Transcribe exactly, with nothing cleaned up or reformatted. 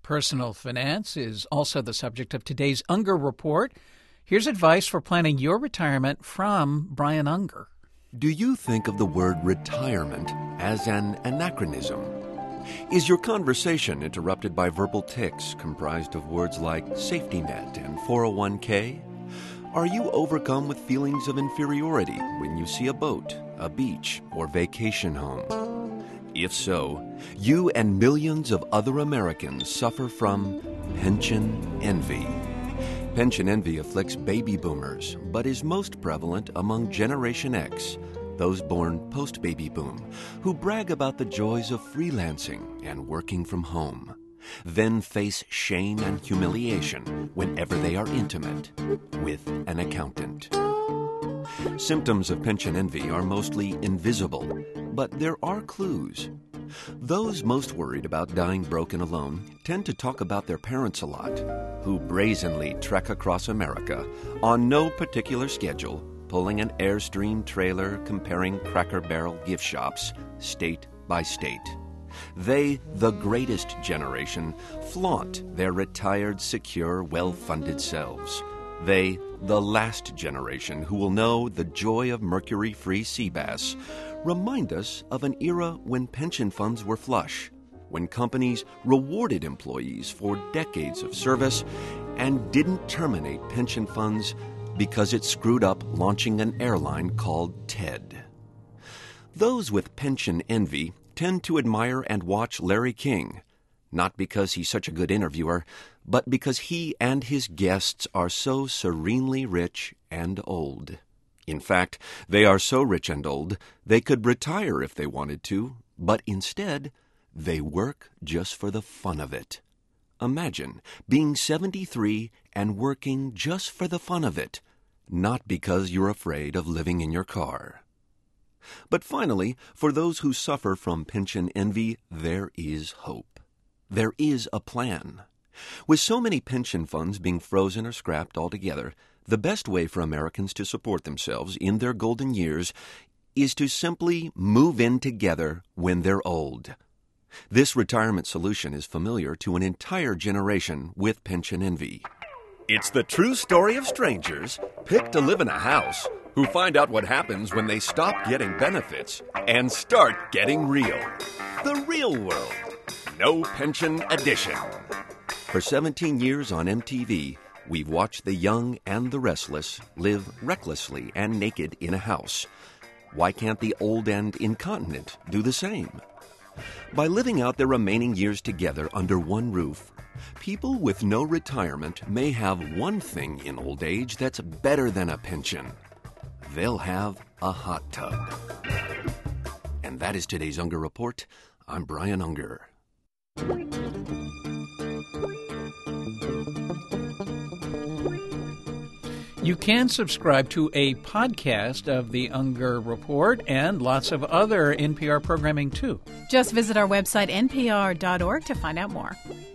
Personal finance is also the subject of today's Unger Report. Here's advice for planning your retirement from Brian Unger. Do you think of the word retirement as an anachronism? Is your conversation interrupted by verbal tics comprised of words like safety net and four oh one k? Are you overcome with feelings of inferiority when you see a boat, a beach, or vacation home? If so, you and millions of other Americans suffer from pension envy. Pension envy afflicts baby boomers, but is most prevalent among Generation X, those born post-baby boom, who brag about the joys of freelancing and working from home, then face shame and humiliation whenever they are intimate with an accountant. Symptoms of pension envy are mostly invisible, but there are clues. Those most worried about dying broke and alone tend to talk about their parents a lot, who brazenly trek across America on no particular schedule, pulling an Airstream trailer comparing Cracker Barrel gift shops state by state. They, the greatest generation, flaunt their retired, secure, well-funded selves. They, the last generation who will know the joy of mercury-free sea bass, remind us of an era when pension funds were flush, when companies rewarded employees for decades of service and didn't terminate pension funds because it screwed up launching an airline called TED. Those with pension envy tend to admire and watch Larry King, not because he's such a good interviewer, but because he and his guests are so serenely rich and old. In fact, they are so rich and old, they could retire if they wanted to, but instead, they work just for the fun of it. Imagine being seventy-three and working just for the fun of it, not because you're afraid of living in your car. But finally, for those who suffer from pension envy, there is hope. There is a plan. With so many pension funds being frozen or scrapped altogether, the best way for Americans to support themselves in their golden years is to simply move in together when they're old. This retirement solution is familiar to an entire generation with pension envy. It's the true story of strangers picked to live in a house who find out what happens when they stop getting benefits and start getting real. The real world. No Pension Edition. For seventeen years on M T V, we've watched the young and the restless live recklessly and naked in a house. Why can't the old and incontinent do the same? By living out their remaining years together under one roof, people with no retirement may have one thing in old age that's better than a pension. They'll have a hot tub. And that is today's Unger Report. I'm Brian Unger. You can subscribe to a podcast of the Unger Report and lots of other N P R programming, too. Just visit our website, n p r dot org, to find out more.